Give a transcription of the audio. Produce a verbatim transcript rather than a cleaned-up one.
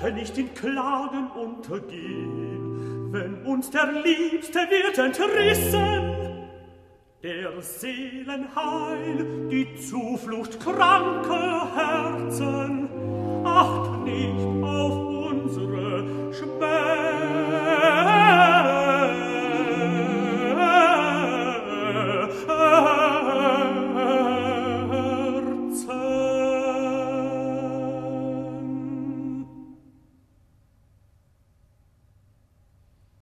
wollte nicht in Klagen untergehen, wenn uns der Liebste wird entrissen. Der Seelen Heil, die Zuflucht kranker Herzen, acht nicht auf